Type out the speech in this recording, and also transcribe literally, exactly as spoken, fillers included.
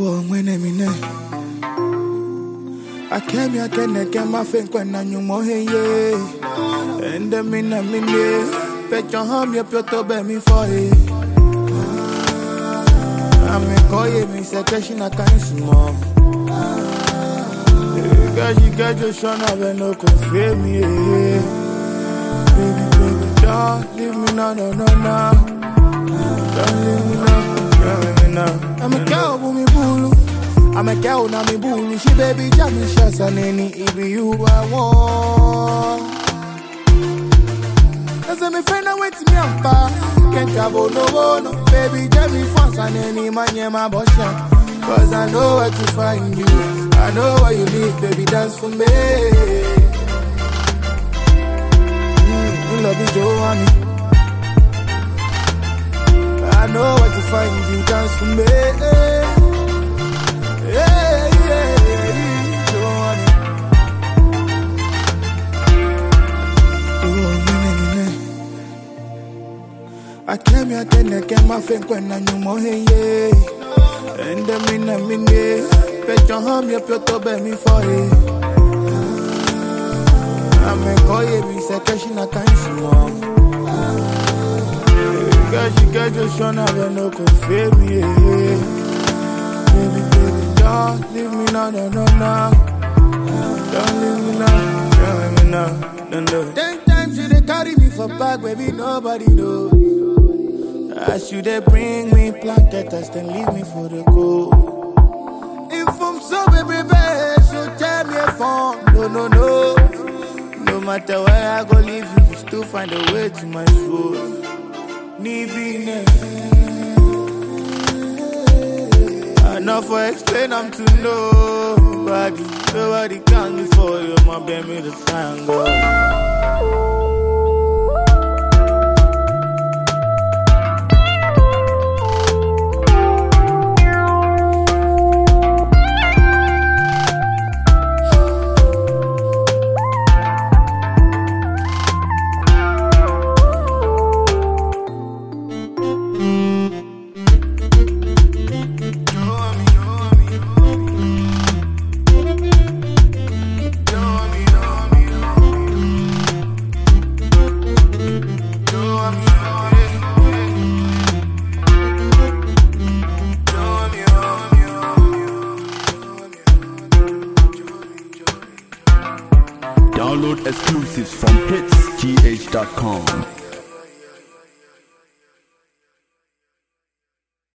Oh, when I'm in I came here, can I get my think when I knew more here? And the minute, minute, bet your home, your photo, bet me for it. I'm a call you, Miss Action, I can't small. Girl, you got your son, I will no confirm me. Baby, baby, don't leave me now, no, no, no. Don't leave me now, don't leave me now. I'm a cow, me boo. I'm a cow, now me boo. She baby, jam me shots and any if you I want. That's me friend, I wait me up. Can't travel no no. Baby, jam me fast and any man, yeah, my boss. Cause I know where to find you. I know where you live, baby, dance for me. Mm, love you, Joanne. I know where to find you, dance for me. Yeah, yeah, yeah, Joanne. Oh, mine, mine. I came here, then I came my friend when I knew more, yeah. And the minute, minute, bet your home, your photo, bet me for it. I'm a call you, Miss Action, I can't small. Girl, you got your son, I will no confirm me. Baby, baby, don't leave me now, no, no, no. Don't leave me now, don't leave me now, no, no. Ten times you they carry me for back, baby, nobody knows. As you they bring me planketas, then leave me for the go. If I'm so baby, baby, so tell me a phone. No, no, no. No matter where I go, leave you, you still find a way to my soul. Nibi enough for explain, I'm to nobody. Nobody can me for you, my baby, the tango. Download exclusives from hits g h dot com.